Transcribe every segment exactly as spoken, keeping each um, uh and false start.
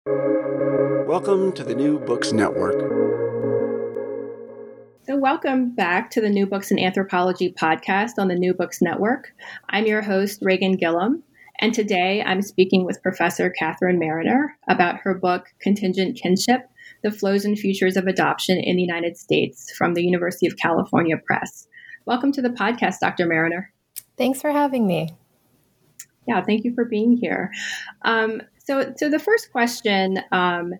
Welcome to the New Books Network. So welcome back to the New Books in Anthropology podcast on the New Books Network. I'm your host, Reagan Gillum, and today I'm speaking with Professor Catherine Mariner about her book, Contingent Kinship, The Flows and Futures of Adoption in the United States from the University of California Press. Welcome to the podcast, Doctor Mariner. Thanks for having me. Yeah, thank you for being here. Um, so, so the first question um,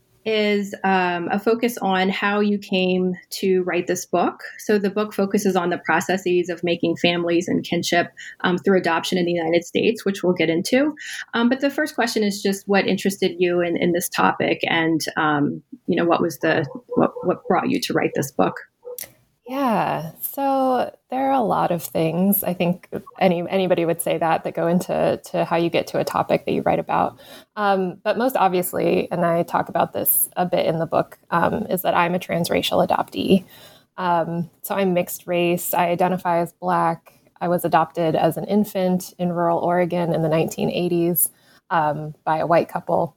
is um, a focus on how you came to write this book. So the book focuses on the processes of making families and kinship um, through adoption in the United States, which we'll get into. Um, but the first question is just what interested you in, in this topic, and um, you know, what was the what, what brought you to write this book? Yeah, so there are a lot of things. I think any anybody would say that that go into to how you get to a topic that you write about. Um, but most obviously, and I talk about this a bit in the book, um, is that I'm a transracial adoptee. Um, so I'm mixed race. I identify as Black. I was adopted as an infant in rural Oregon in the nineteen eighties um, by a white couple.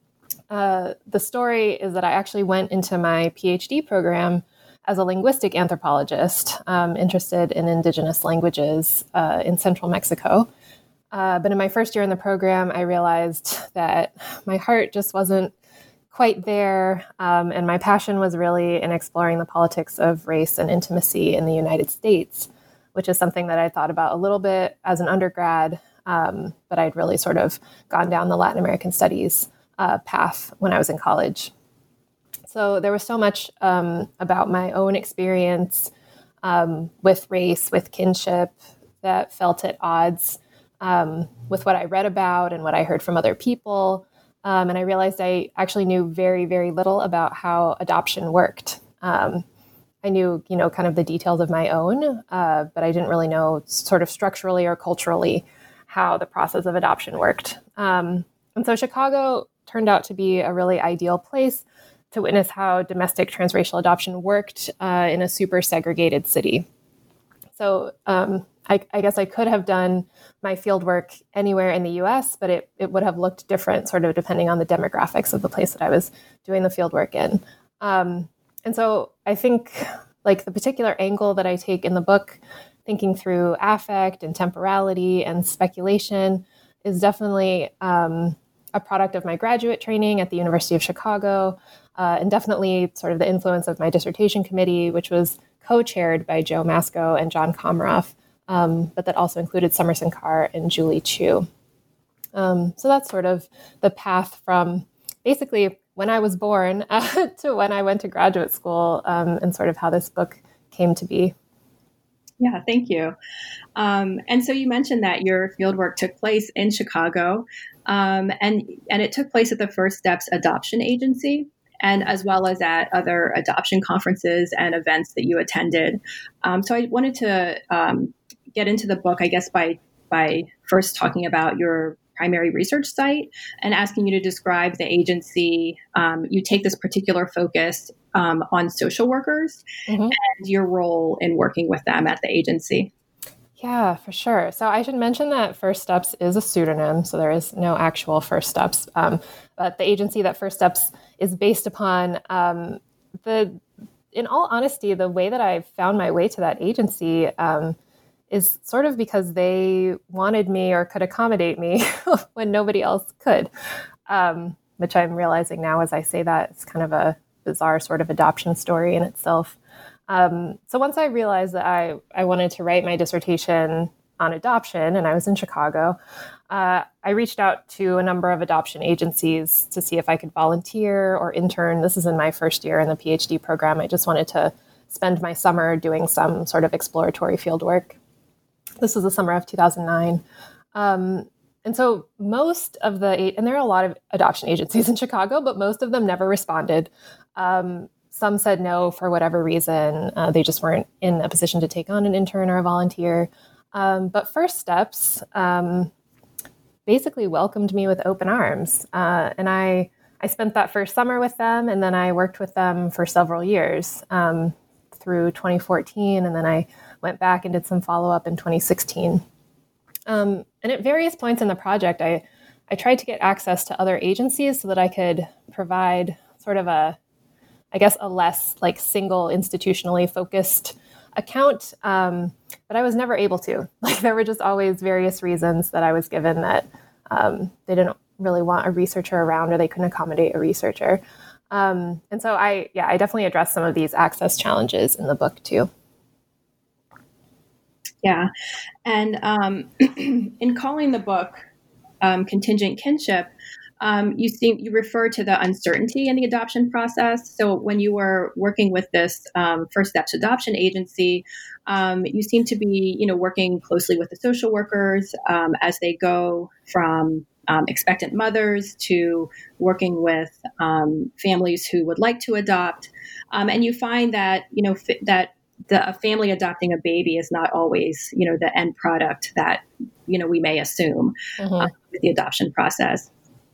Uh, the story is that I actually went into my PhD program as a linguistic anthropologist, um, interested in indigenous languages uh, in central Mexico. Uh, but in my first year in the program, I realized that my heart just wasn't quite there, um, and my passion was really in exploring the politics of race and intimacy in the United States, which is something that I thought about a little bit as an undergrad, um, but I'd really sort of gone down the Latin American studies uh, path when I was in college. So there was so much um, about my own experience um, with race, with kinship, that felt at odds um, with what I read about and what I heard from other people. Um, and I realized I actually knew very, very little about how adoption worked. Um, I knew, you know, kind of the details of my own, uh, but I didn't really know sort of structurally or culturally how the process of adoption worked. Um, and so Chicago turned out to be a really ideal place to witness how domestic transracial adoption worked uh, in a super segregated city. So um, I, I guess I could have done my fieldwork anywhere in the U S, but it, it would have looked different sort of depending on the demographics of the place that I was doing the fieldwork in. Um, and so I think like the particular angle that I take in the book, thinking through affect and temporality and speculation, is definitely um, a product of my graduate training at the University of Chicago, uh, and definitely sort of the influence of my dissertation committee, which was co-chaired by Joe Masco and John Komaroff, um, but that also included Summerson Carr and Julie Chu. Um, so that's sort of the path from basically when I was born uh, to when I went to graduate school, um, and sort of how this book came to be. Yeah, thank you. Um, and so you mentioned that your fieldwork took place in Chicago, um, and and it took place at the First Steps Adoption Agency, and as well as at other adoption conferences and events that you attended. Um, so I wanted to um, get into the book, I guess, by by first talking about your primary research site and asking you to describe the agency. Um, you take this particular focus um, on social workers mm-hmm. and your role in working with them at the agency. Yeah, for sure. So I should mention that First Steps is a pseudonym, so there is no actual First Steps. Um, but the agency that First Steps is based upon, um, the, in all honesty, the way that I found my way to that agency um, is sort of because they wanted me or could accommodate me when nobody else could, um, which I'm realizing now as I say that it's kind of a bizarre sort of adoption story in itself. Um, so once I realized that I, I wanted to write my dissertation on adoption, and I was in Chicago, uh, I reached out to a number of adoption agencies to see if I could volunteer or intern. This is in my first year in the PhD program. I just wanted to spend my summer doing some sort of exploratory field work. This was the summer of two thousand nine. Um, and so most of the, and there are a lot of adoption agencies in Chicago, but most of them never responded. Um, some said no for whatever reason. Uh, they just weren't in a position to take on an intern or a volunteer. Um, but First Steps um, basically welcomed me with open arms. Uh, and I, I spent that first summer with them, and then I worked with them for several years um, through twenty fourteen. And then I went back and did some follow-up in twenty sixteen. Um, and at various points in the project, I I tried to get access to other agencies so that I could provide sort of a, I guess, a less like single institutionally focused account. Um, but I was never able to. Like there were just always various reasons that I was given that um, they didn't really want a researcher around or they couldn't accommodate a researcher. Um, and so I, yeah, I definitely addressed some of these access challenges in the book too. Yeah. And um, in calling the book um, Contingent Kinship, um, you seem you refer to the uncertainty in the adoption process. So when you were working with this um, First Steps Adoption Agency, um, you seem to be, you know, working closely with the social workers um, as they go from um, expectant mothers to working with um, families who would like to adopt, um, and you find that you know f- that the a family adopting a baby is not always, you know, the end product that, you know, we may assume mm-hmm. uh, with the adoption process.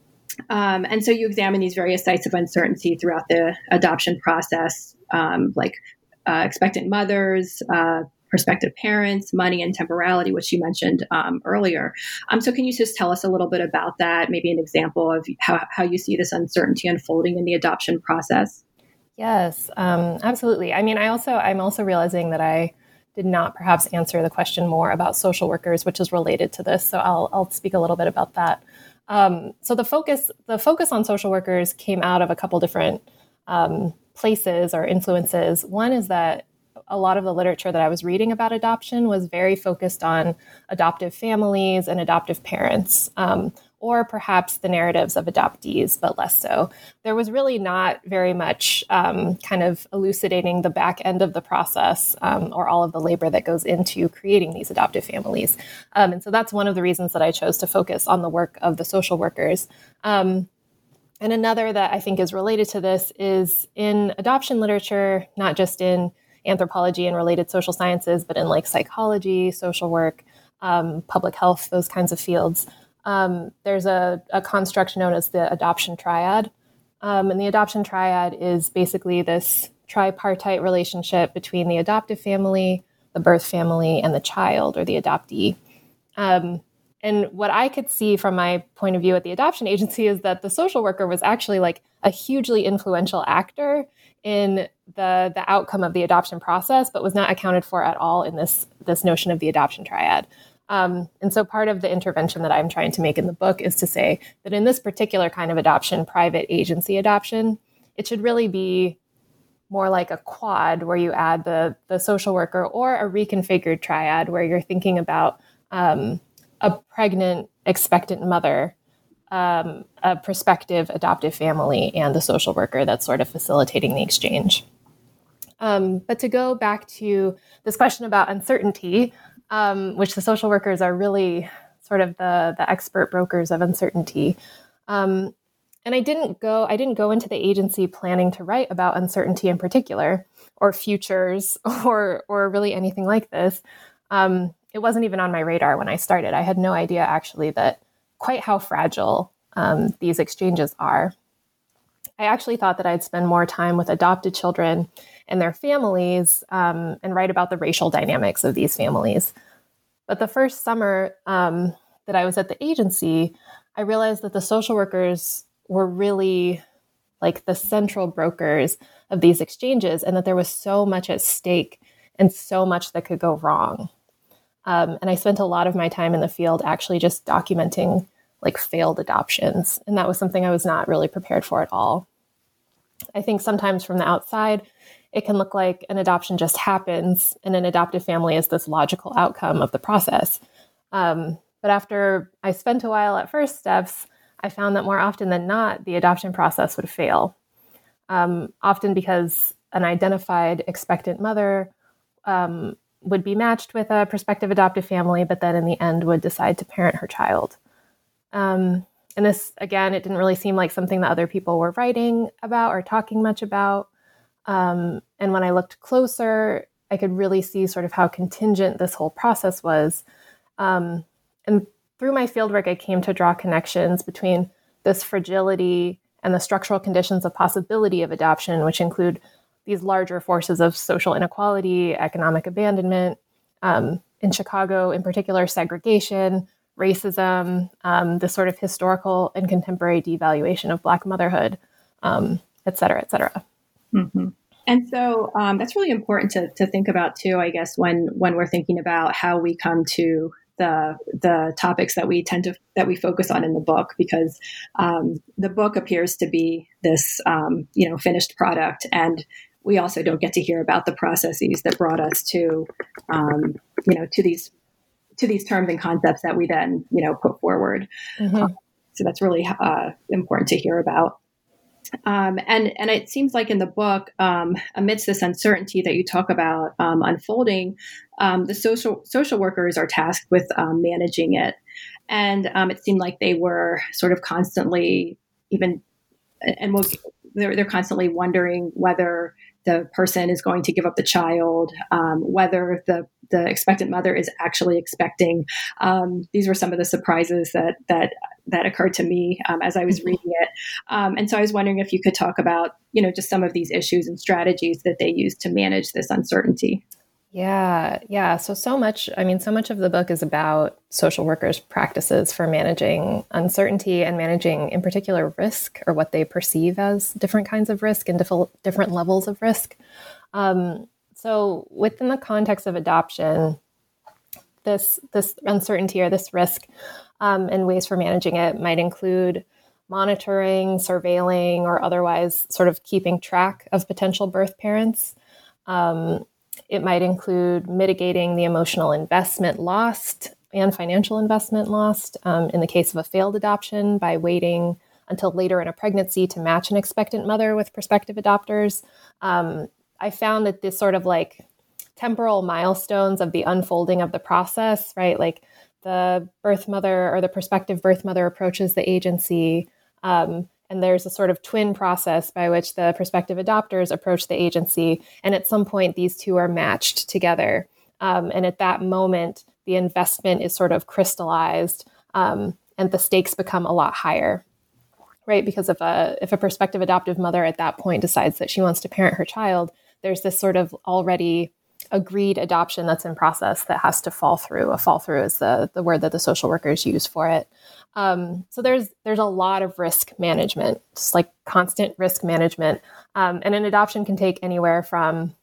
Um, and so you examine these various sites of uncertainty throughout the adoption process, um, like uh, expectant mothers, uh, prospective parents, money, and temporality, which you mentioned um, earlier. Um, so can you just tell us a little bit about that, maybe an example of how, how you see this uncertainty unfolding in the adoption process? Yes, um, absolutely. I mean, I also, I'm also realizing that I did not perhaps answer the question more about social workers, which is related to this. So I'll, I'll speak a little bit about that. Um, so the focus, the focus on social workers came out of a couple different um, places or influences. One is that a lot of the literature that I was reading about adoption was very focused on adoptive families and adoptive parents, um, or perhaps the narratives of adoptees, but less so. There was really not very much um, kind of elucidating the back end of the process um, or all of the labor that goes into creating these adoptive families. Um, and so that's one of the reasons that I chose to focus on the work of the social workers. Um, and another that I think is related to this is in adoption literature, not just in anthropology and related social sciences, but in like psychology, social work, um, public health, those kinds of fields. Um, there's a, a construct known as the adoption triad. Um, and the adoption triad is basically this tripartite relationship between the adoptive family, the birth family, and the child or the adoptee. Um, and what I could see from my point of view at the adoption agency is that the social worker was actually like a hugely influential actor in the, the outcome of the adoption process, but was not accounted for at all in this, this notion of the adoption triad. Um, and so part of the intervention that I'm trying to make in the book is to say that in this particular kind of adoption, private agency adoption, it should really be more like a quad where you add the, the social worker, or a reconfigured triad where you're thinking about um, a pregnant expectant mother, um, a prospective adoptive family, and the social worker that's sort of facilitating the exchange. Um, but to go back to this question about uncertainty, Um, which the social workers are really sort of the, the expert brokers of uncertainty. Um, and I didn't go I didn't go into the agency planning to write about uncertainty in particular, or futures, or or really anything like this. Um, it wasn't even on my radar when I started. I had no idea actually that quite how fragile um, these exchanges are. I actually thought that I'd spend more time with adopted children and their families um, and write about the racial dynamics of these families. But the first summer um, that I was at the agency, I realized that the social workers were really like the central brokers of these exchanges, and that there was so much at stake and so much that could go wrong. Um, and I spent a lot of my time in the field actually just documenting like failed adoptions. And that was something I was not really prepared for at all. I think sometimes from the outside, it can look like an adoption just happens and an adoptive family is this logical outcome of the process. Um, but after I spent a while at First Steps, I found that more often than not, the adoption process would fail. Um, often because an identified expectant mother um, would be matched with a prospective adoptive family, but then in the end would decide to parent her child. Um, and this, again, it didn't really seem like something that other people were writing about or talking much about. Um, and when I looked closer, I could really see sort of how contingent this whole process was. Um, and through my fieldwork, I came to draw connections between this fragility and the structural conditions of possibility of adoption, which include these larger forces of social inequality, economic abandonment, um, in Chicago, in particular, segregation, racism, um, the sort of historical and contemporary devaluation of Black motherhood, um, et cetera, et cetera. Mm-hmm. And so um, that's really important to, to think about too, I guess, when when we're thinking about how we come to the the topics that we tend to that we focus on in the book, because um, the book appears to be this um, you know finished product, and we also don't get to hear about the processes that brought us to um, you know to these to these terms and concepts that we then you know put forward. Mm-hmm. Um, so that's really uh, important to hear about. Um, and and it seems like in the book, um, amidst this uncertainty that you talk about um, unfolding, um, the social social workers are tasked with um, managing it, and um, it seemed like they were sort of constantly even, and we'll, they're they're constantly wondering whether the person is going to give up the child, um, whether the the expectant mother is actually expecting. Um, these were some of the surprises that that that occurred to me um, as I was reading it. Um, and so I was wondering if you could talk about, you know, just some of these issues and strategies that they use to manage this uncertainty. Yeah, yeah. So, so much, I mean, so much of the book is about social workers' practices for managing uncertainty and managing, in particular, risk, or what they perceive as different kinds of risk and diff- different levels of risk. Um, so within the context of adoption, this this uncertainty or this risk um, and ways for managing it might include monitoring, surveilling, or otherwise sort of keeping track of potential birth parents. Um, it might include mitigating the emotional investment lost and financial investment lost um, in the case of a failed adoption by waiting until later in a pregnancy to match an expectant mother with prospective adopters. Um, I found that this sort of like temporal milestones of the unfolding of the process, right? Like the birth mother or the prospective birth mother approaches the agency, um, and there's a sort of twin process by which the prospective adopters approach the agency. And at some point, these two are matched together. Um, and at that moment, the investment is sort of crystallized um, and the stakes become a lot higher, right? Because if a, if a prospective adoptive mother at that point decides that she wants to parent her child, there's this sort of already agreed adoption that's in process that has to fall through. A fall through is the, the word that the social workers use for it. Um, so there's there's a lot of risk management, just like constant risk management. Um, and an adoption can take anywhere from,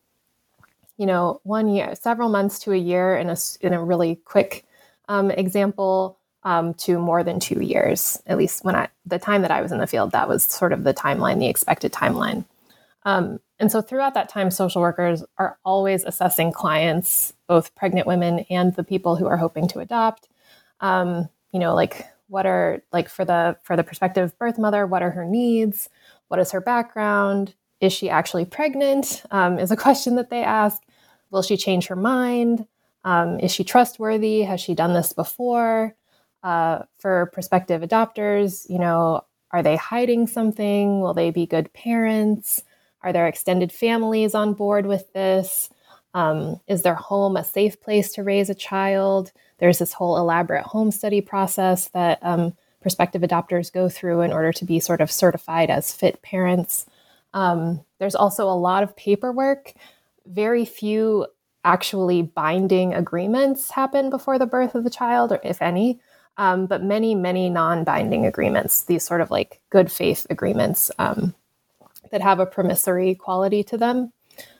you know, one year, several months to a year in a, in a really quick um, example um, to more than two years. At least when I, the time that I was in the field, that was sort of the timeline, the expected timeline. Um, and so throughout that time, social workers are always assessing clients, both pregnant women and the people who are hoping to adopt. Um, you know, like what are like for the for the prospective birth mother, what are her needs? What is her background? Is she actually pregnant? Um, is a question that they ask. Will she change her mind? Um, is she trustworthy? Has she done this before? Uh, for prospective adopters, you know, are they hiding something? Will they be good parents? Are there extended families on board with this? Um, is their home a safe place to raise a child? There's this whole elaborate home study process that um, prospective adopters go through in order to be sort of certified as fit parents. Um, there's also a lot of paperwork. Very few actually binding agreements happen before the birth of the child, or if any, um, but many, many non-binding agreements, these sort of like good faith agreements um, that have a promissory quality to them.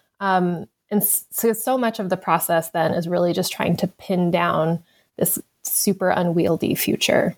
Um, and so, so much of the process then is really just trying to pin down this super unwieldy future.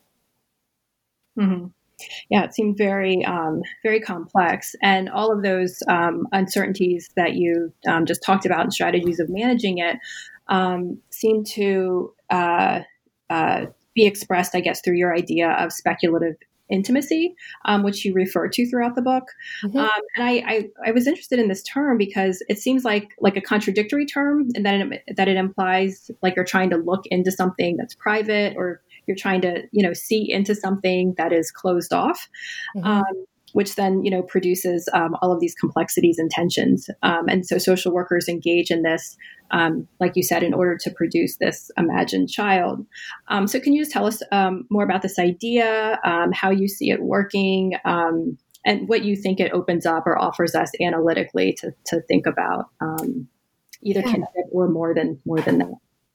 Mm-hmm. Yeah, it seemed very, um, very complex. And all of those um, uncertainties that you um, just talked about and strategies of managing it um, seem to uh, uh, be expressed, I guess, through your idea of speculative intimacy, um, which you refer to throughout the book. Mm-hmm. Um, and I, I, I was interested in this term because it seems like like a contradictory term, and that it, that it implies like you're trying to look into something that's private, or you're trying to, you know, see into something that is closed off, mm-hmm. um, which then, you know, produces um, all of these complexities and tensions. Um, and so social workers engage in this, um, like you said, in order to produce this imagined child. Um, so can you just tell us um, more about this idea, um, how you see it working, um, and what you think it opens up or offers us analytically to, to think about um, either yeah. kinship or more than more than that?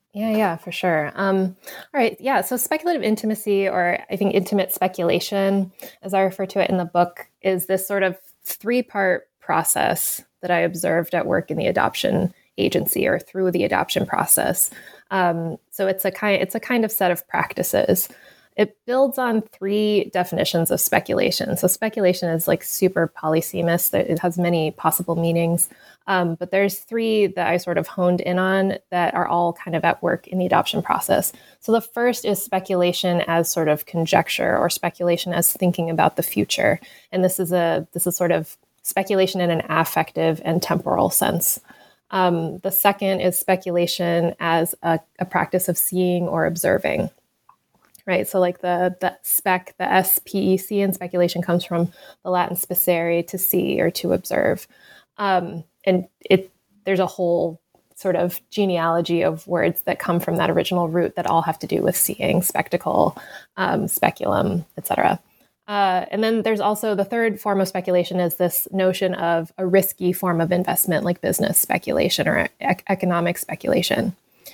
Yeah, yeah, for sure. Um, all right. Yeah. So speculative intimacy, or I think intimate speculation, as I refer to it in the book, is this sort of three part process that I observed at work in the adoption agency or through the adoption process. Um, so it's a kind it's a kind of set of practices. It builds on three definitions of speculation. So speculation is like super polysemous. It has many possible meanings. Um, but there's three that I sort of honed in on that are all kind of at work in the adoption process. So the first is speculation as sort of conjecture, or speculation as thinking about the future. And this is a this is sort of speculation in an affective and temporal sense. Um, the second is speculation as a, a practice of seeing or observing. Right, so like the the spec, the S P E C in speculation comes from the Latin specere, to see or to observe. Um, and it there's a whole sort of genealogy of words that come from that original root that all have to do with seeing, spectacle, um, speculum, et cetera. Uh, and then there's also the third form of speculation is this notion of a risky form of investment, like business speculation or ec- economic speculation.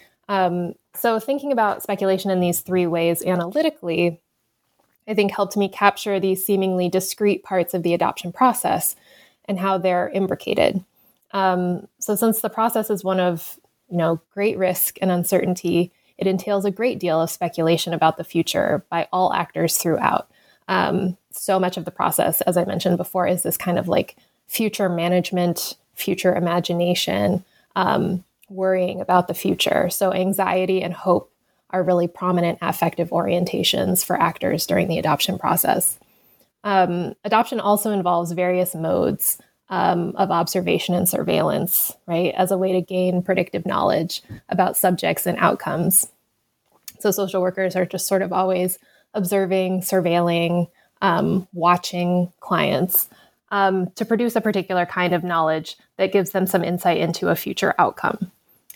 Um, so thinking about speculation in these three ways analytically, I think helped me capture these seemingly discrete parts of the adoption process and how they're imbricated. Um, so since the process is one of, you know, great risk and uncertainty, it entails a great deal of speculation about the future by all actors throughout. Um, so much of the process, as I mentioned before, is this kind of like future management, future imagination, um, worrying about the future. So anxiety and hope are really prominent affective orientations for actors during the adoption process. Um, adoption also involves various modes um, of observation and surveillance, right, as a way to gain predictive knowledge about subjects and outcomes. So social workers are just sort of always observing, surveilling, um, watching clients um, to produce a particular kind of knowledge that gives them some insight into a future outcome.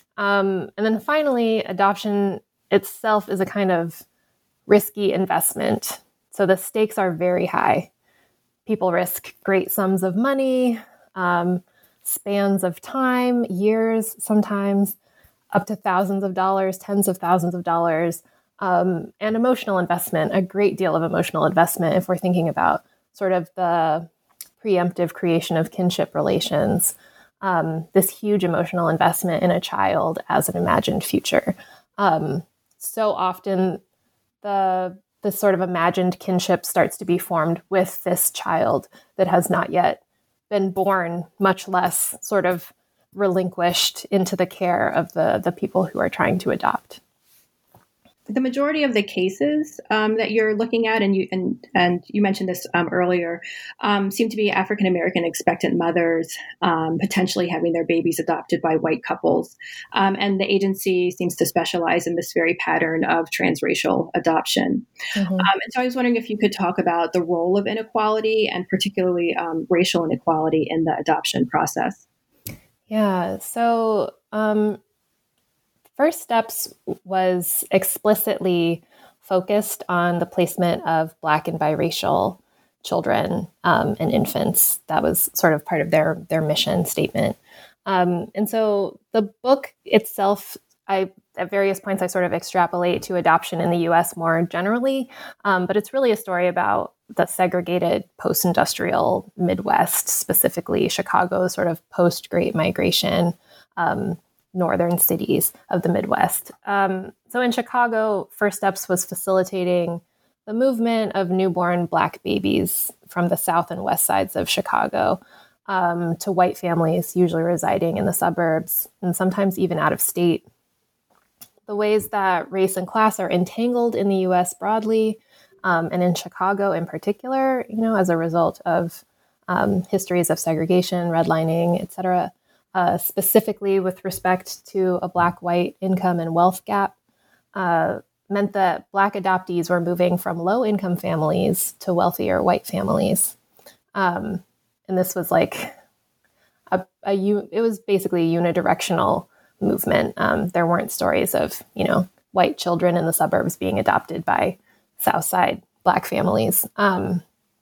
Um, and then finally, adoption itself is a kind of risky investment. So the stakes are very high. People risk great sums of money, um, spans of time, years sometimes, up to thousands of dollars, tens of thousands of dollars, um, and emotional investment, a great deal of emotional investment if we're thinking about sort of the preemptive creation of kinship relations, um, this huge emotional investment in a child as an imagined future. Um, so often the this sort of imagined kinship starts to be formed with this child that has not yet been born, much less sort of relinquished into the care of the, the people who are trying to adopt. The majority of the cases um, that you're looking at, and you and and you mentioned this um, earlier, um, seem to be African American expectant mothers um, potentially having their babies adopted by white couples, um, and the agency seems to specialize in this very pattern of transracial adoption. Mm-hmm. Um, and so I was wondering if you could talk about the role of inequality and particularly um, racial inequality in the adoption process. Yeah. So. Um, First Steps was explicitly focused on the placement of Black and biracial children um, and infants. That was sort of part of their, their mission statement. Um, and so the book itself, I at various points, I sort of extrapolate to adoption in the U S more generally, um, but it's really a story about the segregated post-industrial Midwest, specifically Chicago, sort of post-Great Migration, um, northern cities of the Midwest. Um, so in Chicago, First Steps was facilitating the movement of newborn Black babies from the south and west sides of Chicago um, to white families, usually residing in the suburbs and sometimes even out of state. The ways that race and class are entangled in the U S broadly, um, and in Chicago in particular, you know, as a result of um, histories of segregation, redlining, et cetera, Uh, specifically with respect to a Black-white income and wealth gap, uh, meant that Black adoptees were moving from low-income families to wealthier white families. Um, and this was like, a, a it was basically a unidirectional movement. Um, there weren't stories of, you know, white children in the suburbs being adopted by South Side Black families. Um,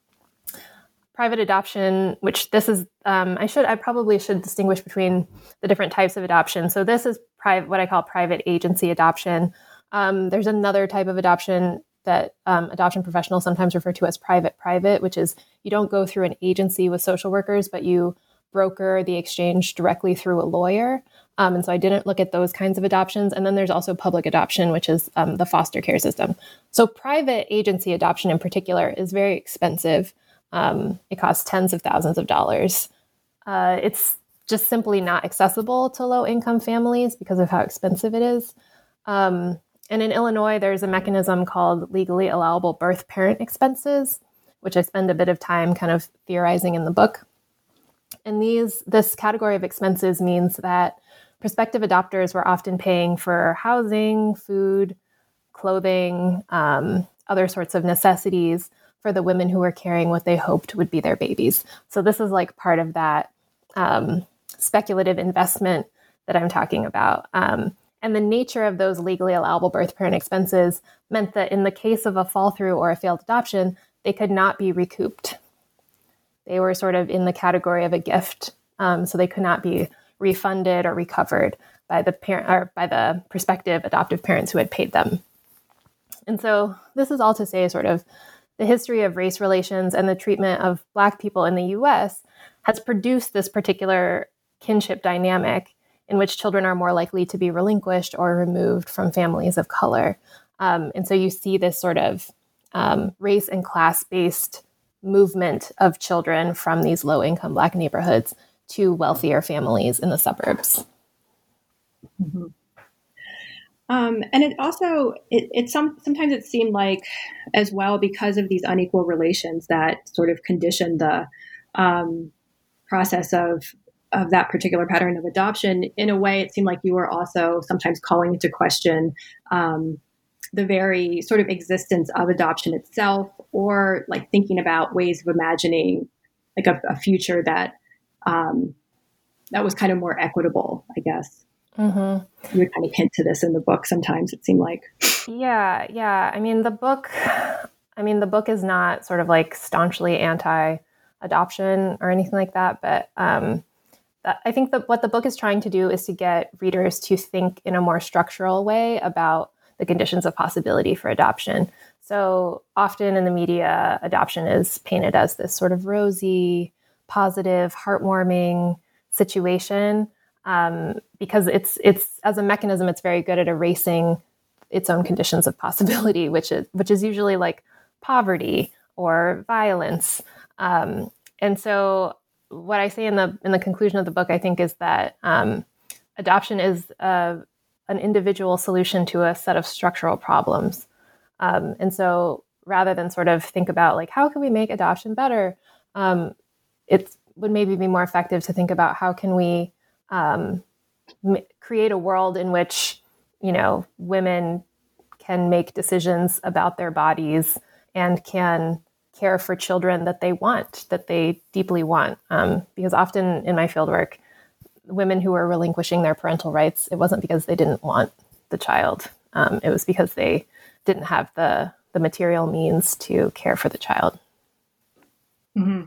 Private adoption, which this is, um, I should, I probably should distinguish between the different types of adoption. So this is private, what I call private agency adoption. Um, there's another type of adoption that um, adoption professionals sometimes refer to as private-private, which is you don't go through an agency with social workers, but you broker the exchange directly through a lawyer. Um, and so I didn't look at those kinds of adoptions. And then there's also public adoption, which is um, the foster care system. So private agency adoption in particular is very expensive. Um, it costs tens of thousands of dollars. Uh, it's just simply not accessible to low-income families because of how expensive it is. Um, And in Illinois, there's a mechanism called legally allowable birth parent expenses, which I spend a bit of time kind of theorizing in the book. And these, this category of expenses means that prospective adopters were often paying for housing, food, clothing, um, other sorts of necessities for the women who were carrying what they hoped would be their babies. So this is like part of that um, speculative investment that I'm talking about. Um, And the nature of those legally allowable birth parent expenses meant that in the case of a fall through or a failed adoption, they could not be recouped. They were sort of in the category of a gift, um, so they could not be refunded or recovered by the parent or by the prospective adoptive parents who had paid them. And so this is all to say sort of the history of race relations and the treatment of Black people in the U S has produced this particular kinship dynamic in which children are more likely to be relinquished or removed from families of color. Um, and so you see this sort of um, race and class-based movement of children from these low-income Black neighborhoods to wealthier families in the suburbs. Mm-hmm. Um, and it also, it, it some sometimes it seemed like, as well, because of these unequal relations that sort of conditioned the um, process of of that particular pattern of adoption, in a way, it seemed like you were also sometimes calling into question um, the very sort of existence of adoption itself, or like thinking about ways of imagining like a, a future that um, that was kind of more equitable, I guess. Mm-hmm. You would kind of hint to this in the book sometimes, it seemed like. Yeah, yeah. I mean, the book, I mean, the book is not sort of like staunchly anti-adoption or anything like that, but um, I think that what the book is trying to do is to get readers to think in a more structural way about the conditions of possibility for adoption. So often in the media, adoption is painted as this sort of rosy, positive, heartwarming situation um, because it's it's as a mechanism, it's very good at erasing its own conditions of possibility, which is which is usually like poverty or violence, um, and so. What I say in the in the conclusion of the book, I think, is that um, adoption is uh, an individual solution to a set of structural problems. Um, and so rather than sort of think about like, how can we make adoption better? Um, it would maybe be more effective to think about how can we um, m- create a world in which, you know, women can make decisions about their bodies and can care for children that they want, that they deeply want. Um, because often in my fieldwork, women who were relinquishing their parental rights, it wasn't because they didn't want the child. Um, it was because they didn't have the, the material means to care for the child. Mm-hmm.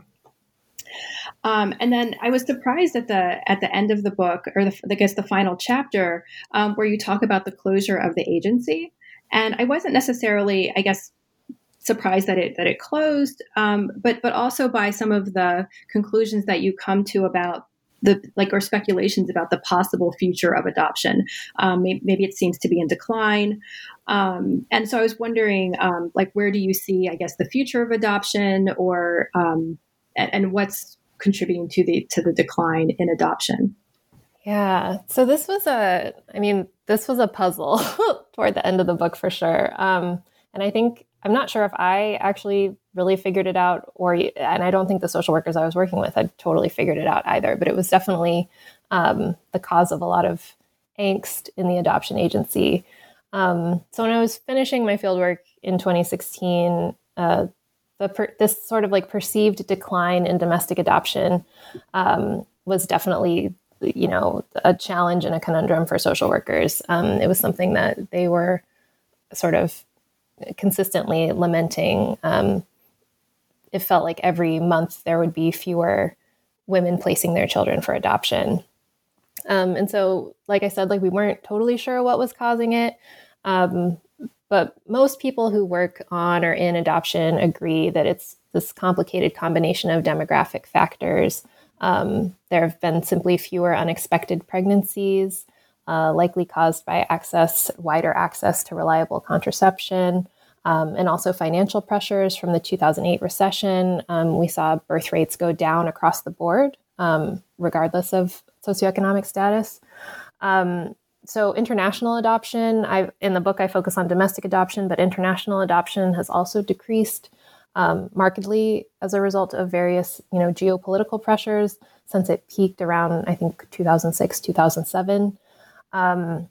Um, and then I was surprised at the at the end of the book, or the, I guess the final chapter, um, where you talk about the closure of the agency. And I wasn't necessarily, I guess, surprised that it that it closed, um, but but also by some of the conclusions that you come to about the like or speculations about the possible future of adoption. Um, maybe, maybe it seems to be in decline, um, and so I was wondering, um, like, where do you see, I guess, the future of adoption, or um, and, and what's contributing to the to the decline in adoption? Yeah. So this was a, I mean, this was a puzzle toward the end of the book for sure. Um, and I think, I'm not sure if I actually really figured it out, or, and I don't think the social workers I was working with had totally figured it out either, but it was definitely um, the cause of a lot of angst in the adoption agency. Um, so when I was finishing my fieldwork in twenty sixteen, uh, the per- this sort of like perceived decline in domestic adoption um, was definitely, you know, a challenge and a conundrum for social workers. Um, it was something that they were sort of consistently lamenting. Um, it felt like every month there would be fewer women placing their children for adoption. Um, and so, like I said, like we weren't totally sure what was causing it. Um, but most people who work on or in adoption agree that it's this complicated combination of demographic factors. Um, there have been simply fewer unexpected pregnancies, uh, likely caused by access, wider access to reliable contraception, um, and also financial pressures from the two thousand eight recession. Um, we saw birth rates go down across the board, um, regardless of socioeconomic status. Um, so international adoption, I in the book I focus on domestic adoption, but international adoption has also decreased um, markedly as a result of various, you know, geopolitical pressures since it peaked around, I think, two thousand six, two thousand seven. Um,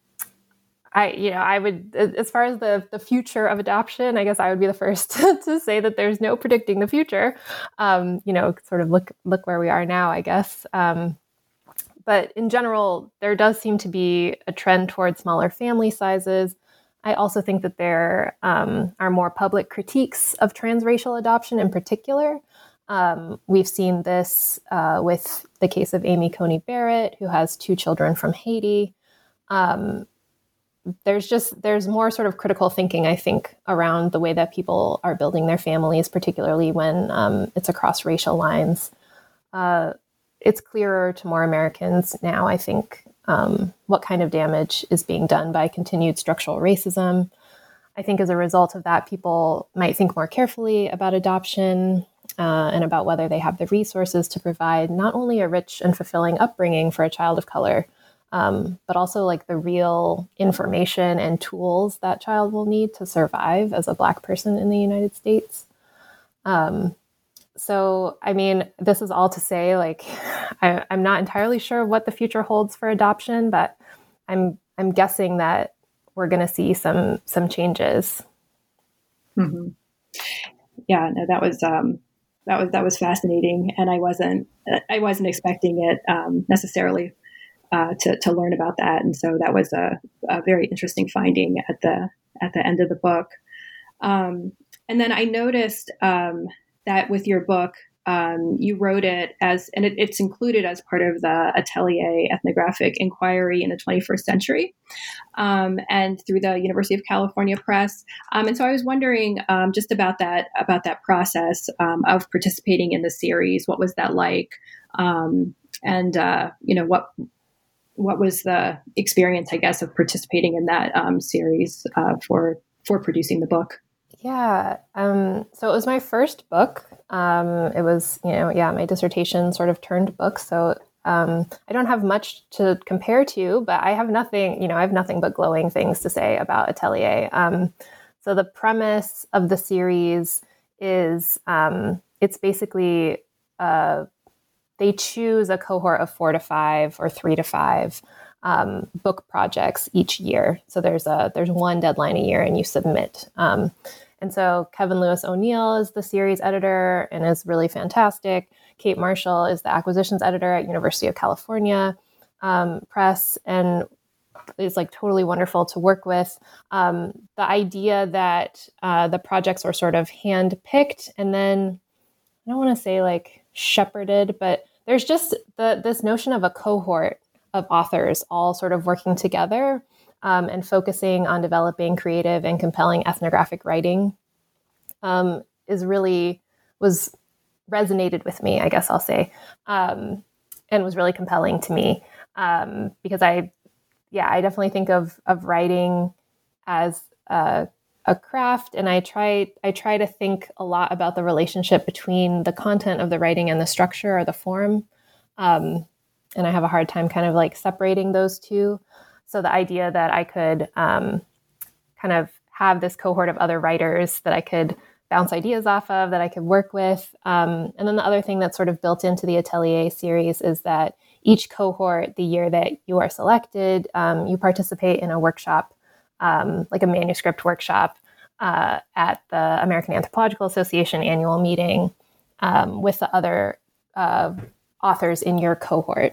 I, you know, I would, as far as the the future of adoption, I guess I would be the first to say that there's no predicting the future. Um, you know, sort of look look where we are now, I guess. Um, But in general, there does seem to be a trend towards smaller family sizes. I also think that there um, are more public critiques of transracial adoption in particular. Um, we've seen this uh, with the case of Amy Coney Barrett, who has two children from Haiti. Um, there's just, there's more sort of critical thinking, I think, around the way that people are building their families, particularly when um, it's across racial lines. Uh, It's clearer to more Americans now, I think, um, what kind of damage is being done by continued structural racism. I think as a result of that, people might think more carefully about adoption uh, and about whether they have the resources to provide not only a rich and fulfilling upbringing for a child of color, um, but also like the real information and tools that child will need to survive as a Black person in the United States. Um, So, I mean, this is all to say, like, I, I'm not entirely sure what the future holds for adoption, but I'm I'm guessing that we're going to see some some changes. Mm-hmm. Yeah, no, that was um, that was that was fascinating, and I wasn't I wasn't expecting it um, necessarily uh, to to learn about that, and so that was a, a very interesting finding at the at the end of the book. Um, and then I noticed. Um, that with your book, um, you wrote it as, and it, it's included as part of the Atelier Ethnographic Inquiry in the twenty-first Century, um, and through the University of California Press. Um, and so I was wondering um, just about that, about that process um, of participating in the series. What was that like? Um, and, uh, you know, what, what was the experience, I guess, of participating in that um, series uh, for, for producing the book? Yeah. Um, so it was my first book. Um, it was, you know, yeah, my dissertation sort of turned book. So um, I don't have much to compare to, but I have nothing, you know, I have nothing but glowing things to say about Atelier. Um, so the premise of the series is um, it's basically uh, they choose a cohort of four to five or three to five um, book projects each year. So there's a there's one deadline a year, and you submit. Um, And so Kevin Lewis O'Neill is the series editor and is really fantastic. Kate Marshall is the acquisitions editor at University of California um, Press and is like totally wonderful to work with. Um, the idea that uh, the projects were sort of hand-picked and then, I don't want to say like shepherded, but there's just the, this notion of a cohort of authors all sort of working together Um, and focusing on developing creative and compelling ethnographic writing um, is really, was resonated with me, I guess I'll say, um, and was really compelling to me um, because I, yeah, I definitely think of of writing as a, a craft, and I try I try to think a lot about the relationship between the content of the writing and the structure or the form, um, and I have a hard time kind of like separating those two. So the idea that I could um, kind of have this cohort of other writers that I could bounce ideas off of, that I could work with. Um, and then the other thing that's sort of built into the Atelier series is that each cohort, the year that you are selected, um, you participate in a workshop, um, like a manuscript workshop uh, at the American Anthropological Association annual meeting um, with the other uh, authors in your cohort.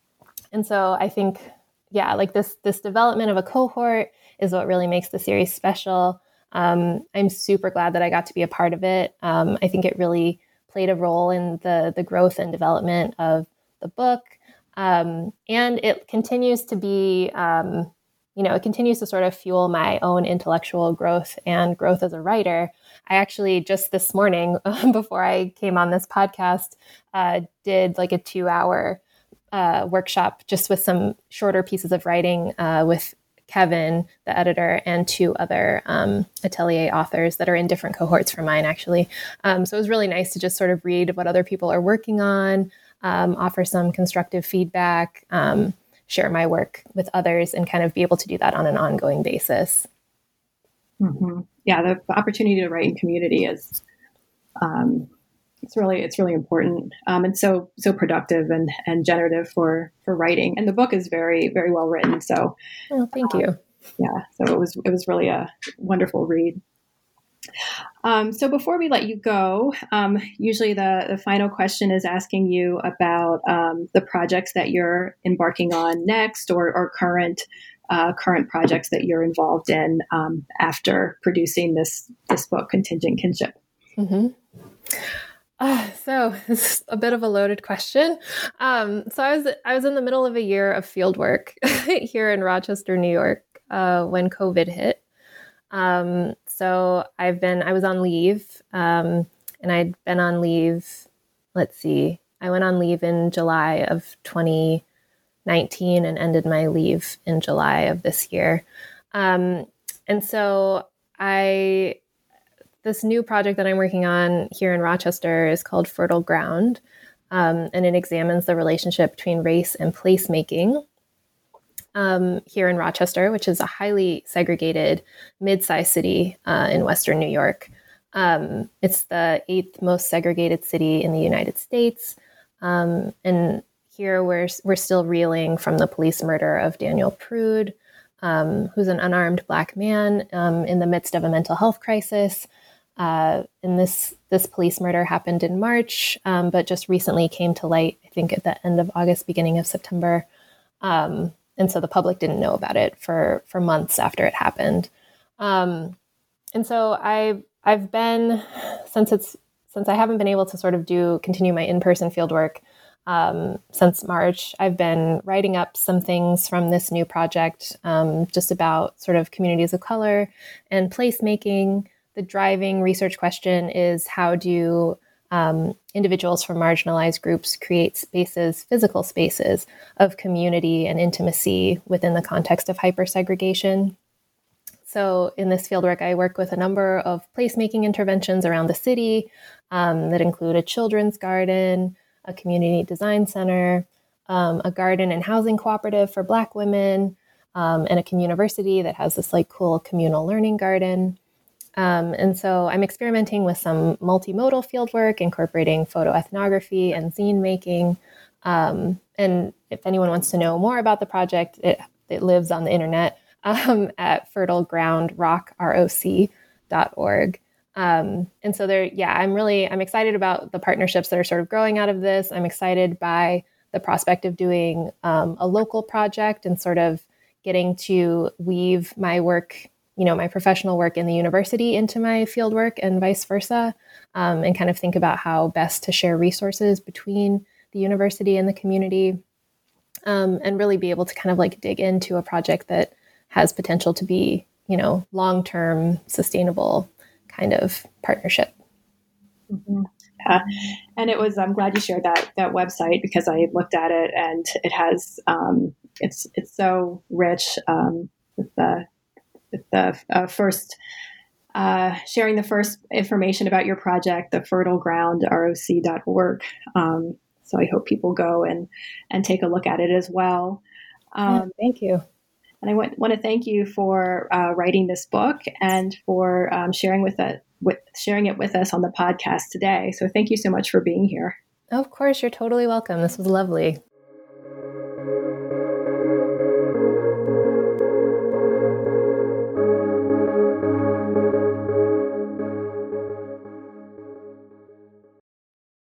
And so I think Yeah, like this this development of a cohort is what really makes the series special. Um, I'm super glad that I got to be a part of it. Um, I think it really played a role in the the growth and development of the book. Um, and it continues to be, um, you know, it continues to sort of fuel my own intellectual growth and growth as a writer. I actually just this morning, before I came on this podcast, uh, did like a two hour uh, workshop just with some shorter pieces of writing uh, with Kevin, the editor, and two other um, Atelier authors that are in different cohorts from mine, actually. Um, so it was really nice to just sort of read what other people are working on, um, offer some constructive feedback, um, share my work with others, and kind of be able to do that on an ongoing basis. Mm-hmm. Yeah, the opportunity to write in community is um, it's really it's really important um, and so so productive and and generative for for writing. And the book is very very well written. So, oh, thank um, you. Yeah, so it was it was really a wonderful read. Um, so before we let you go, um, usually the, the final question is asking you about um, the projects that you're embarking on next, or, or current uh, current projects that you're involved in um, after producing this this book, Contingent Kinship. Mm-hmm. Uh, so this is a bit of a loaded question. Um, so I was I was in the middle of a year of field work here in Rochester, New York, uh, when COVID hit. Um, so I've been, I was on leave, um, and I'd been on leave, let's see, I went on leave in July of twenty nineteen and ended my leave in July of this year. Um, and so I, this new project that I'm working on here in Rochester is called Fertile Ground. Um, and it examines the relationship between race and placemaking. Um, here in Rochester, which is a highly segregated mid-sized city uh, in Western New York. Um, it's the eighth most segregated city in the United States. Um, and here we're, we're still reeling from the police murder of Daniel Prude, um, who's an unarmed Black man um, in the midst of a mental health crisis. Uh, and this, this police murder happened in March, um, but just recently came to light, I think at the end of August, beginning of September. Um, And so the public didn't know about it for, for months after it happened. Um, and so I, I've been, since it's, since I haven't been able to sort of do, continue my in-person fieldwork um, since March, I've been writing up some things from this new project um, just about sort of communities of color and placemaking. The driving research question is, how do Um, individuals from marginalized groups create spaces, physical spaces of community and intimacy within the context of hypersegregation. So in this fieldwork, I work with a number of placemaking interventions around the city um, that include a children's garden, a community design center, um, a garden and housing cooperative for Black women, um, and a community that has this like cool communal learning garden. Um, and so I'm experimenting with some multimodal fieldwork, incorporating photoethnography and zine making. Um, and if anyone wants to know more about the project, it, it lives on the internet um, at fertile ground rock roc dot org. Um, and so there, yeah, I'm really, I'm excited about the partnerships that are sort of growing out of this. I'm excited by the prospect of doing um, a local project and sort of getting to weave my work, you know, my professional work in the university into my field work and vice versa, um, and kind of think about how best to share resources between the university and the community, um, and really be able to kind of like dig into a project that has potential to be, you know, long-term sustainable kind of partnership. Mm-hmm. Yeah. And it was, I'm glad you shared that, that website, because I looked at it and it has, um, it's, it's so rich um, with the, the uh, first, uh, sharing the first information about your project, the fertile ground roc dot org. Um, so I hope people go and, and take a look at it as well. Um, yeah, thank you. And I want, want to thank you for uh, writing this book and for um, sharing with it, with sharing it with us on the podcast today. So thank you so much for being here. Of course, you're totally welcome. This was lovely.